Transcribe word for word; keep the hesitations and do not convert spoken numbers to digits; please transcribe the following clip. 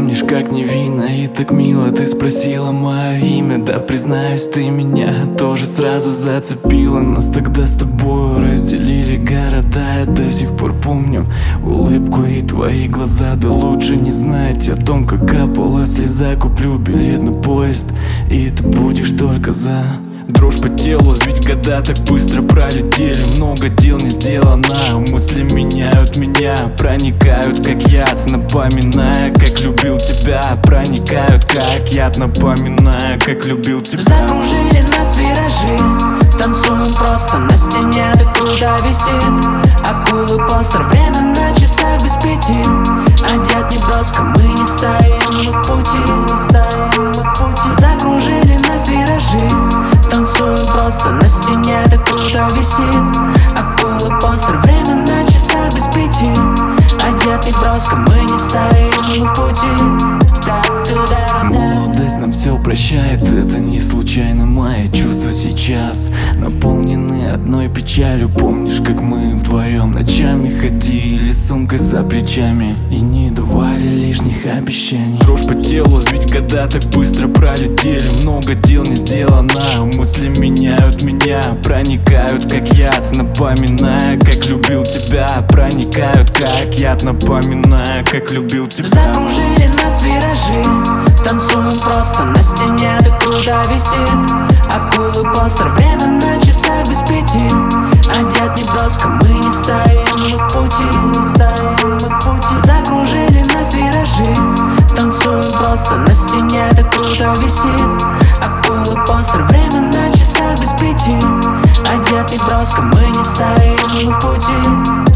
помнишь, как невинно и так мило ты спросила мое имя? Да, признаюсь, ты меня тоже сразу зацепила. Нас тогда с тобой разделили города. Я до сих пор помню улыбку и твои глаза. Да лучше не знать о том, как капала слеза. Куплю билет на поезд, и ты будешь только за. Дрожь по телу, ведь года так быстро пролетели. Много дел не сделано, мысли меняют меня, проникают как яд, напоминая, как любил тебя. Проникают как яд, напоминая, как любил тебя. Закружили нас виражи, танцуем просто на стене, так круто висит акулы постер, время на часах без пяти. Одет неброско, мы не стоим, мы в пути, не стоим, мы в пути. Закружили нас виражи, танцуем просто на стене, так круто висит акулы постер, время на часах без пяти. Одет неброско, мы не стоим, мы в пути. Молодость нам все прощает, это не случайно. Мои чувства сейчас наполнены одной печалью. Помнишь, как мы вдвоем ночами ходили с сумкой за плечами и не давали лишних обещаний? Дрожь по телу, ведь года так быстро пролетели. Много дел не сделано, мысли меняют меня, проникают как яд, напоминая, как любил тебя. Проникают как яд, напоминая, как любил тебя. Закружили нас виражи, танцуем просто на стене, так круто висит акулы постер, время на часах без пяти. Одет неброско, мы не стоим, мы в пути, не стоим, мы в пути. Закружили нас виражи, танцуем просто на стене, так круто висит акулы постер, время на часах без пяти. Одет неброско, мы не стоим, мы в пути.